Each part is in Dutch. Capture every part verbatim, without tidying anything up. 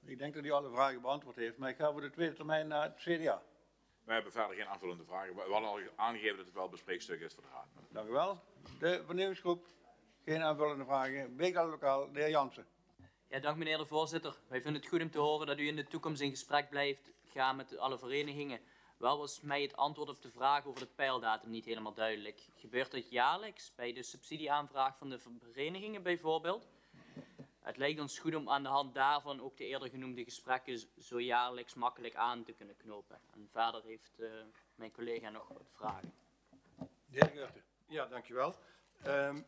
Ik denk dat u alle vragen beantwoord heeft, maar ik ga voor de tweede termijn naar het C D A. Wij hebben verder geen aanvullende vragen. We hadden al aangegeven dat het wel bespreekstuk is voor de Raad. Dank u wel. De vernieuwingsgroep, geen aanvullende vragen. Beekdal Lokaal, de heer Jansen. Ja, dank meneer de voorzitter. Wij vinden het goed om te horen dat u in de toekomst in gesprek blijft gaan met alle verenigingen. Wel was mij het antwoord op de vraag over de peildatum niet helemaal duidelijk. Gebeurt het jaarlijks bij de subsidieaanvraag van de verenigingen bijvoorbeeld? Het lijkt ons goed om aan de hand daarvan ook de eerder genoemde gesprekken zo jaarlijks makkelijk aan te kunnen knopen. En verder heeft uh, mijn collega nog wat vragen. De heer Geurten. Ja, dankjewel. Um,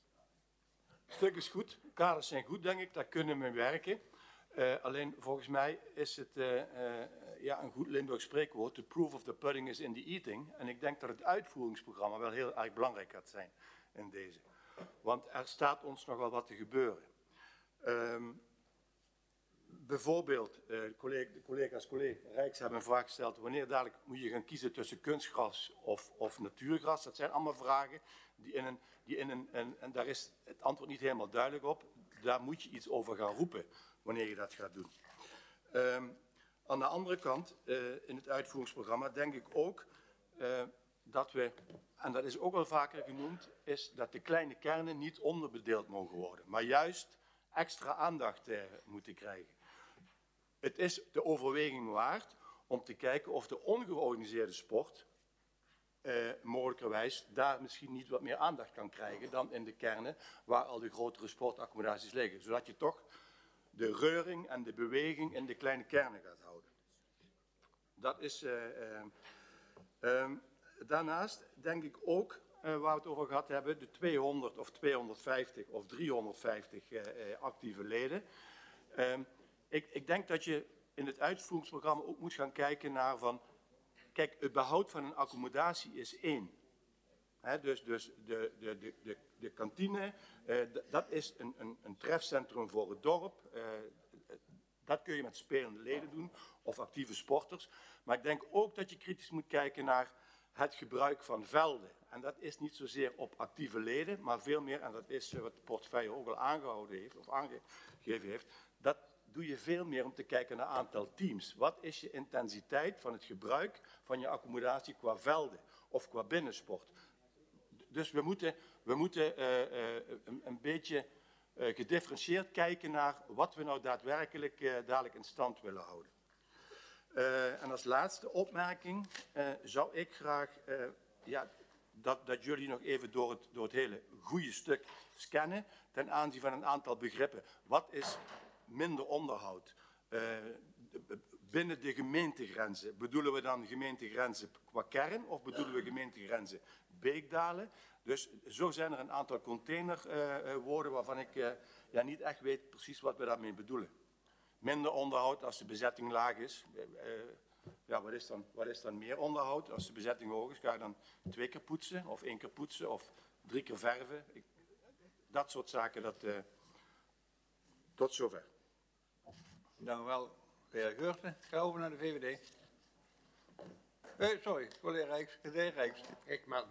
het stuk is goed, kaders zijn goed, denk ik, daar kunnen we mee werken. Uh, alleen volgens mij is het uh, uh, ja, een goed Limburgs spreekwoord, the proof of the pudding is in the eating. En ik denk dat het uitvoeringsprogramma wel heel erg belangrijk gaat zijn in deze. Want er staat ons nog wel wat te gebeuren. Um, bijvoorbeeld, uh, de, collega, de collega's collega Rijks hebben een vraag gesteld, wanneer dadelijk moet je gaan kiezen tussen kunstgras of, of natuurgras? Dat zijn allemaal vragen die in een, die in een, en, en daar is het antwoord niet helemaal duidelijk op. Daar moet je iets over gaan roepen wanneer je dat gaat doen. Um, aan de andere kant, uh, in het uitvoeringsprogramma, denk ik ook uh, dat we, en dat is ook wel vaker genoemd, is dat de kleine kernen niet onderbedeeld mogen worden, maar juist extra aandacht uh, moeten krijgen. Het is de overweging waard om te kijken of de ongeorganiseerde sport uh, mogelijkerwijs daar misschien niet wat meer aandacht kan krijgen dan in de kernen waar al de grotere sportaccommodaties liggen. Zodat je toch de reuring en de beweging in de kleine kernen gaat houden. Dat is... Uh, uh, uh, daarnaast denk ik ook, uh, waar we het over gehad hebben, de tweehonderd of tweehonderdvijftig of driehonderdvijftig uh, uh, actieve leden. Uh, ik, ik denk dat je in het uitvoeringsprogramma ook moet gaan kijken naar van, kijk, het behoud van een accommodatie is één. He, dus dus de, de, de, de, de kantine, uh, d- dat is een, een, een trefcentrum voor het dorp. Uh, dat kun je met spelende leden doen of actieve sporters. Maar ik denk ook dat je kritisch moet kijken naar het gebruik van velden. En dat is niet zozeer op actieve leden, maar veel meer, en dat is wat de portefeuille ook al aangehouden heeft, of aangegeven heeft, dat doe je veel meer om te kijken naar aantal teams. Wat is je intensiteit van het gebruik van je accommodatie qua velden of qua binnensport? Dus we moeten, we moeten uh, uh, een, een beetje uh, gedifferentieerd kijken naar wat we nou daadwerkelijk uh, dadelijk in stand willen houden. Uh, en als laatste opmerking uh, zou ik graag uh, ja, dat, dat jullie nog even door het, door het hele goede stuk scannen ten aanzien van een aantal begrippen. Wat is minder onderhoud? Uh, binnen de gemeentegrenzen, bedoelen we dan gemeentegrenzen qua kern of bedoelen we gemeentegrenzen Beekdalen? Dus zo zijn er een aantal containerwoorden uh, waarvan ik uh, ja, niet echt weet precies wat we daarmee bedoelen. Minder onderhoud als de bezetting laag is. Uh, ja, wat is, dan, wat is dan meer onderhoud? Als de bezetting hoog is, ga je dan twee keer poetsen of één keer poetsen of drie keer verven. Ik, dat soort zaken, dat, uh, tot zover. Dank u wel, de heer Geurten. Ik ga over naar de V V D. Eh, sorry, collega Rijks, de heer Rijks. Kijk, maar...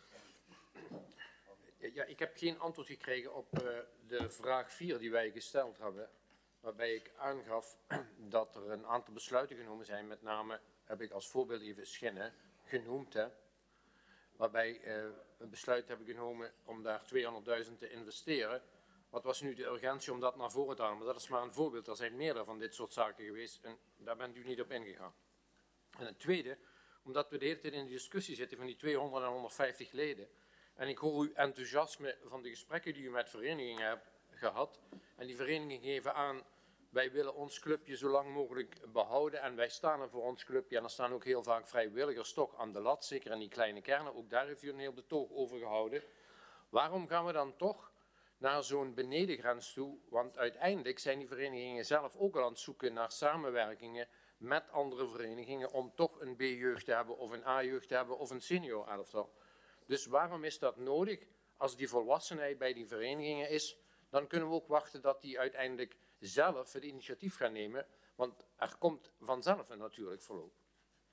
Ja, ik heb geen antwoord gekregen op uh, de vraag vier die wij gesteld hebben. Waarbij ik aangaf dat er een aantal besluiten genomen zijn. Met name heb ik als voorbeeld even Schinnen genoemd. Hè, waarbij uh, een besluit hebben genomen om daar tweehonderdduizend te investeren. Wat was nu de urgentie om dat naar voren te halen? Maar dat is maar een voorbeeld. Er zijn meerdere van dit soort zaken geweest en daar bent u niet op ingegaan. En het tweede, omdat we de hele tijd in de discussie zitten van die tweehonderd en honderdvijftig leden. En ik hoor uw enthousiasme van de gesprekken die u met verenigingen hebt gehad. En die verenigingen geven aan, wij willen ons clubje zo lang mogelijk behouden. En wij staan er voor ons clubje. En er staan ook heel vaak vrijwilligers toch aan de lat. Zeker in die kleine kernen. Ook daar heeft u een heel betoog over gehouden. Waarom gaan we dan toch naar zo'n benedengrens toe? Want uiteindelijk zijn die verenigingen zelf ook al aan het zoeken naar samenwerkingen met andere verenigingen. Om toch een B-jeugd te hebben of een A-jeugd te hebben of een senior elftal. Dus waarom is dat nodig? Als die volwassenheid bij die verenigingen is, dan kunnen we ook wachten dat die uiteindelijk zelf het initiatief gaan nemen. Want er komt vanzelf een natuurlijk verloop.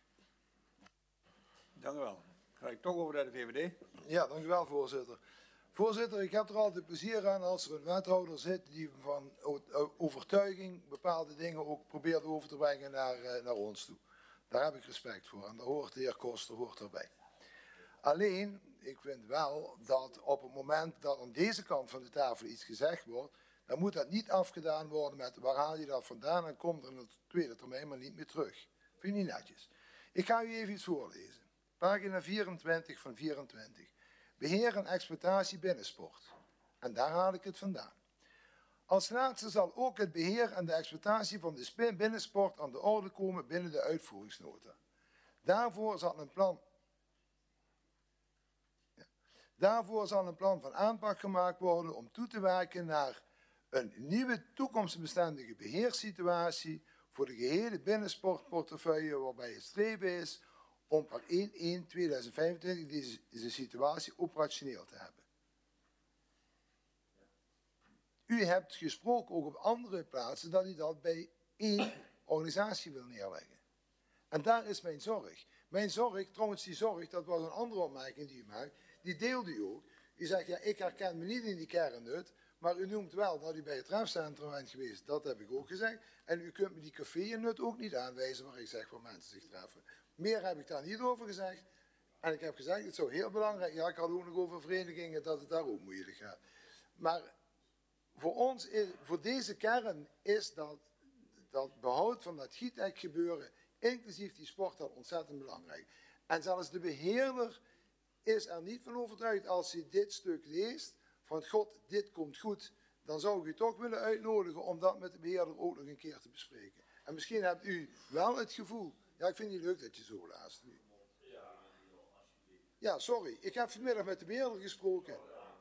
Dank u wel. Ga ik toch over naar de V V D. Ja, dank u wel, voorzitter. Voorzitter, ik heb er altijd plezier aan als er een wethouder zit die van overtuiging bepaalde dingen ook probeert over te brengen naar, uh, naar ons toe. Daar heb ik respect voor en daar hoort de heer Koster hoort erbij. Alleen, ik vind wel dat op het moment dat aan deze kant van de tafel iets gezegd wordt, dan moet dat niet afgedaan worden met waar haal je dat vandaan en komt er in de tweede termijn maar niet meer terug. Vind je niet netjes. Ik ga u even iets voorlezen. Pagina vierentwintig van vierentwintig. Beheer en exploitatie binnensport. En daar haal ik het vandaan. Als laatste zal ook het beheer en de exploitatie van de binnensport aan de orde komen binnen de uitvoeringsnota. Daarvoor zal een plan, ja, daarvoor zal een plan van aanpak gemaakt worden om toe te werken naar een nieuwe toekomstbestendige beheerssituatie voor de gehele binnensportportefeuille waarbij het streven is om per één één tweeduizend vijfentwintig deze, deze situatie operationeel te hebben. U hebt gesproken ook op andere plaatsen dat u dat bij één organisatie wil neerleggen. En daar is mijn zorg. Mijn zorg, trouwens die zorg, dat was een andere opmerking die u maakt, die deelde u ook. U zegt, ja, ik herken me niet in die kernnut, maar u noemt wel dat u bij het trefcentrum bent geweest. Dat heb ik ook gezegd. En u kunt me die café-nut ook niet aanwijzen waar ik zeg waar mensen zich treffen. Meer heb ik daar niet over gezegd. En ik heb gezegd, het zou heel belangrijk, ja, ik had ook nog over verenigingen, dat het daar ook moeilijk gaat. Maar voor ons, is, voor deze kern, is dat, dat behoud van dat Gietec gebeuren, inclusief die sport, dat ontzettend belangrijk. En zelfs de beheerder is er niet van overtuigd als hij dit stuk leest, van God, dit komt goed, dan zou ik u toch willen uitnodigen om dat met de beheerder ook nog een keer te bespreken. En misschien hebt u wel het gevoel, ja, ik vind het niet leuk dat je zo laat nu. Ja, sorry, ik heb vanmiddag met de beheerder gesproken.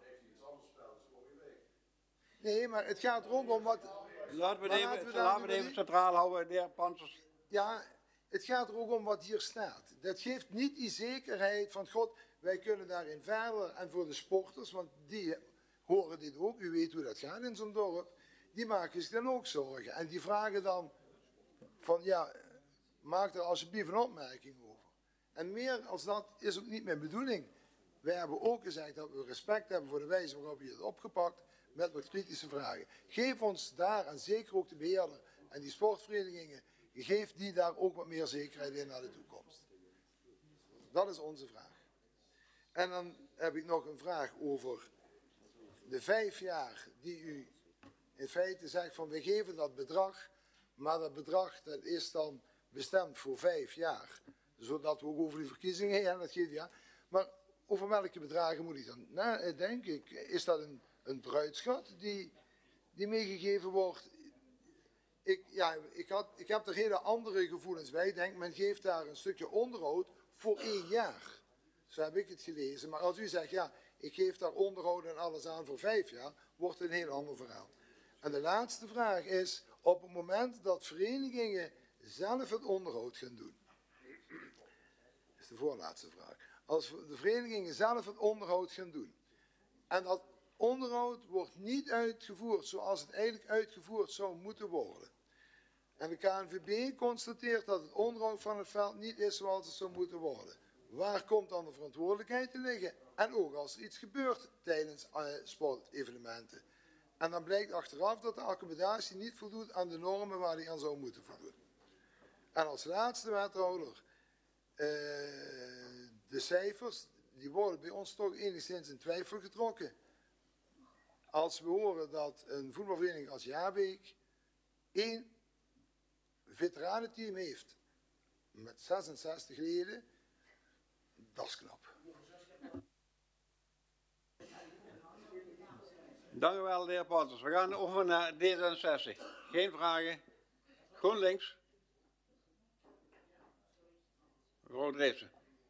Nee, maar het gaat er ook om wat... Laten we het even, laten we laten we het even centraal houden, de heer Pansers. Ja, het gaat er ook om wat hier staat. Dat geeft niet die zekerheid van, God, wij kunnen daarin verder. En voor de sporters, want die horen dit ook, u weet hoe dat gaat in zo'n dorp, die maken zich dan ook zorgen. En die vragen dan van, ja, maak er alsjeblieft een opmerking over. En meer als dat is ook niet mijn bedoeling. Wij hebben ook gezegd dat we respect hebben voor de wijze waarop je het opgepakt, met wat kritische vragen. Geef ons daar, en zeker ook de beheerder en die sportverenigingen, geef die daar ook wat meer zekerheid in naar de toekomst. Dat is onze vraag. En dan heb ik nog een vraag over de vijf jaar die u in feite zegt van we geven dat bedrag, maar dat bedrag dat is dan bestemd voor vijf jaar. Zodat we ook over die verkiezingen heen, dat geeft ja. Maar over welke bedragen moet ik dan nou, denk ik? Is dat een, een bruidschat die, die meegegeven wordt? Ik, ja, ik, had, ik heb er hele andere gevoelens bij. Ik denk, men geeft daar een stukje onderhoud voor één jaar. Zo heb ik het gelezen. Maar als u zegt, ja, ik geef daar onderhoud en alles aan voor vijf jaar, wordt het een heel ander verhaal. En de laatste vraag is, op het moment dat verenigingen zelf het onderhoud gaan doen. Dat is de voorlaatste vraag. Als de verenigingen zelf het onderhoud gaan doen. En dat onderhoud wordt niet uitgevoerd zoals het eigenlijk uitgevoerd zou moeten worden. En de K N V B constateert dat het onderhoud van het veld niet is zoals het zou moeten worden. Waar komt dan de verantwoordelijkheid te liggen? En ook als er iets gebeurt tijdens uh, sportevenementen. En dan blijkt achteraf dat de accommodatie niet voldoet aan de normen waar die aan zou moeten voldoen. En als laatste wethouder, uh, de cijfers, die worden bij ons toch enigszins in twijfel getrokken. Als we horen dat een voetbalvereniging als Jaarbeek één veteranenteam heeft met zesenzestig leden, dat is knap. Dank u wel, de heer Pansers. We gaan over naar D zesenzestig. Geen vragen. GroenLinks. Mevrouw Dreesen.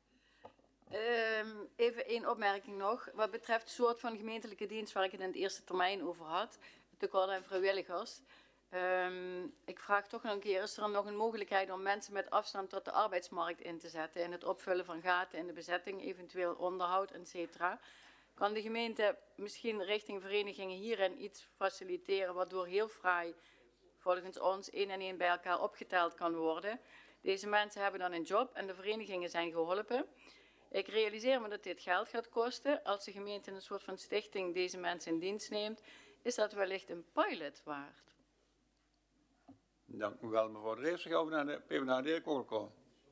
Um, even één opmerking nog. Wat betreft het soort van gemeentelijke dienst waar ik het in de eerste termijn over had. Tekort aan vrijwilligers. Um, ik vraag toch nog een keer, is er nog een mogelijkheid om mensen met afstand tot de arbeidsmarkt in te zetten? In het opvullen van gaten in de bezetting, eventueel onderhoud, et cetera. Kan de gemeente misschien richting verenigingen hierin iets faciliteren, waardoor heel fraai volgens ons één en één bij elkaar opgeteld kan worden? Deze mensen hebben dan een job en de verenigingen zijn geholpen. Ik realiseer me dat dit geld gaat kosten. Als de gemeente een soort van stichting deze mensen in dienst neemt, is dat wellicht een pilot waard. Dank u wel, mevrouw de Eerste. Gaan we naar de PvdA, de heer Kogelko.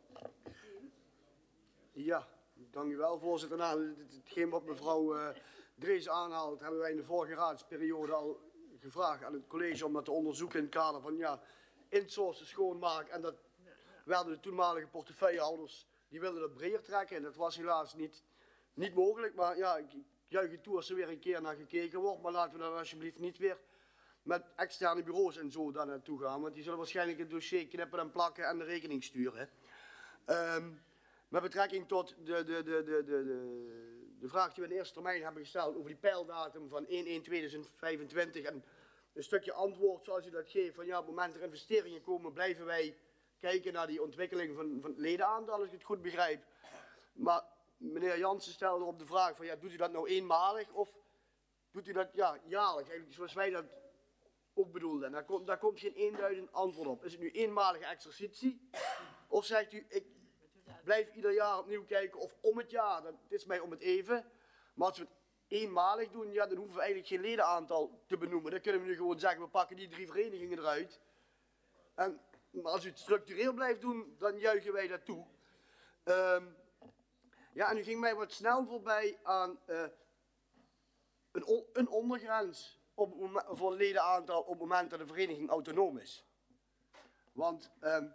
Ja, dank u wel, voorzitter. Nou, hetgeen wat mevrouw uh, Drees aanhaalt, hebben wij in de vorige raadsperiode al gevraagd aan het college om dat te onderzoeken in het kader van ja, insourcen schoonmaak. En dat werden de toenmalige portefeuillehouders, die wilden dat breder trekken. En dat was helaas niet, niet mogelijk. Maar ja, ik juich het toe als er weer een keer naar gekeken wordt. Maar laten we dan alsjeblieft niet weer met externe bureaus en zo daar naartoe gaan. Want die zullen waarschijnlijk het dossier knippen en plakken en de rekening sturen. Um, met betrekking tot de, de, de, de, de, de vraag die we in de eerste termijn hebben gesteld over die pijldatum van één één tweeduizend vijfentwintig. En een stukje antwoord zoals u dat geeft van ja, op het moment er investeringen komen blijven wij kijken naar die ontwikkeling van, van het ledenaantal, als ik het goed begrijp. Maar meneer Jansen stelde op de vraag van ja, doet u dat nou eenmalig of doet u dat ja, jaarlijks, eigenlijk zoals wij dat ook bedoelden. En daar komt, daar komt geen eenduidend antwoord op. Is het nu eenmalige exercitie of zegt u ik blijf ieder jaar opnieuw kijken of om het jaar, dat is mij om het even. Maar als we het eenmalig doen, ja, dan hoeven we eigenlijk geen ledenaantal te benoemen. Dan kunnen we nu gewoon zeggen, we pakken die drie verenigingen eruit. En, maar als u het structureel blijft doen, dan juichen wij dat toe. Um, ja, en u ging mij wat snel voorbij aan uh, een, on, een ondergrens op, voor het ledenaantal op het moment dat de vereniging autonoom is. Want um,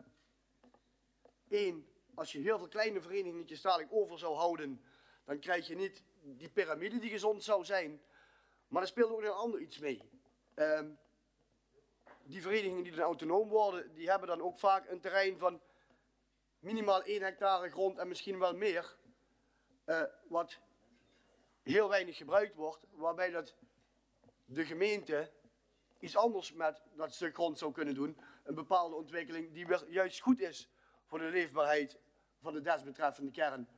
één, als je heel veel kleine verenigingen dadelijk over zou houden, dan krijg je niet die piramide die gezond zou zijn. Maar er speelt ook een ander iets mee. Um, die verenigingen die dan autonoom worden, die hebben dan ook vaak een terrein van minimaal één hectare grond en misschien wel meer. Uh, wat heel weinig gebruikt wordt, waarbij dat de gemeente iets anders met dat stuk grond zou kunnen doen. Een bepaalde ontwikkeling die weer juist goed is voor de leefbaarheid van de desbetreffende kern.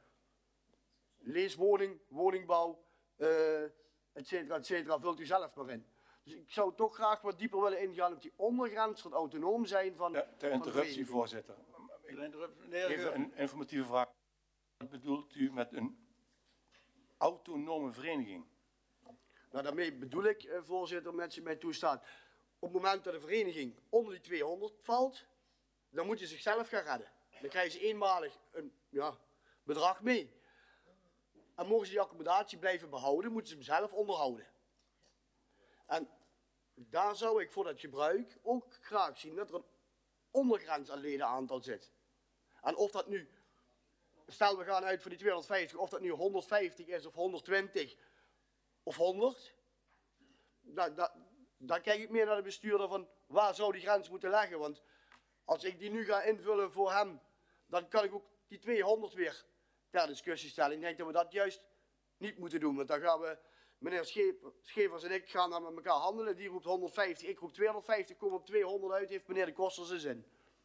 Leeswoning, woningbouw, uh, et cetera, et cetera, vult u zelf maar in. Dus ik zou toch graag wat dieper willen ingaan op die ondergrens van het autonoom zijn van... Ja, ter interruptie, voorzitter. Even een informatieve vraag. Wat bedoelt u met een autonome vereniging? Nou, daarmee bedoel ik, uh, voorzitter, met je mij toestaat. Op het moment dat de vereniging onder die tweehonderd valt, dan moet je zichzelf gaan redden. Dan krijgen ze eenmalig een ja, bedrag mee. En mogen ze die accommodatie blijven behouden, moeten ze hem zelf onderhouden. En daar zou ik voor dat gebruik ook graag zien dat er een ondergrens aan ledenaantal zit. En of dat nu, stel we gaan uit voor die tweehonderdvijftig, of dat nu honderdvijftig is of honderdtwintig of honderd, daar, daar, daar kijk ik meer naar de bestuurder van waar zou die grens moeten leggen. Want als ik die nu ga invullen voor hem, dan kan ik ook die tweehonderd weer ter discussie stellen. Ik denk dat we dat juist niet moeten doen, want dan gaan we, meneer Schevers en ik gaan dan met elkaar handelen. Die roept honderdvijftig, ik roep tweehonderdvijftig, kom op tweehonderd uit, heeft meneer de Koster zijn zin.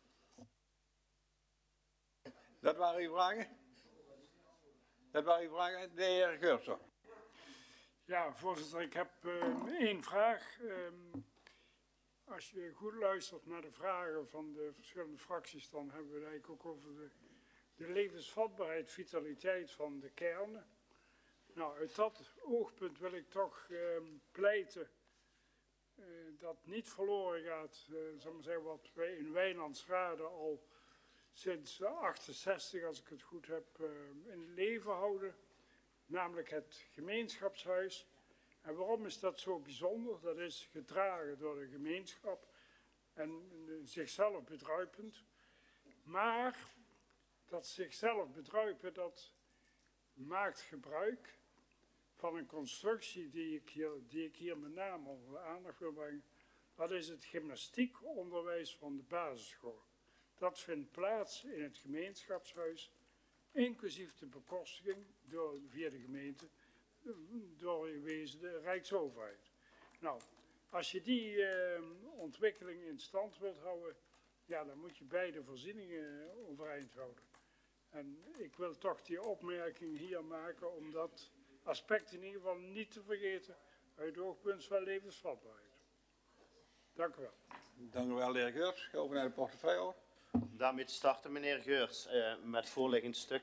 Dat waren uw vragen? Dat waren uw vragen, de heer Geurtsen. Ja, voorzitter, ik heb uh, één vraag. Um, als je goed luistert naar de vragen van de verschillende fracties, dan hebben we het eigenlijk ook over de, de levensvatbaarheid, vitaliteit van de kernen. Nou, uit dat oogpunt wil ik toch um, pleiten uh, dat niet verloren gaat, uh, zal maar zeggen, wat wij in Wijnandsrade al sinds achtenzestig, als ik het goed heb, uh, in leven houden. Namelijk het gemeenschapshuis. En waarom is dat zo bijzonder? Dat is gedragen door de gemeenschap en zichzelf bedruipend. Maar dat zichzelf bedruipen, dat maakt gebruik van een constructie die ik hier, die ik hier met name onder aandacht wil brengen. Dat is het gymnastiekonderwijs van de basisschool. Dat vindt plaats in het gemeenschapshuis, inclusief de bekostiging door, via de gemeente, door de Rijksoverheid. Nou, als je die uh, ontwikkeling in stand wilt houden, ja, dan moet je beide voorzieningen overeind houden. En ik wil toch die opmerking hier maken om dat aspect in ieder geval niet te vergeten uit het oogpunt van levensvatbaarheid. Dank u wel. Dank u wel, de heer Geurts. Ga over naar de portefeuille. Daarmee te starten, meneer Geurts, uh, met voorliggend stuk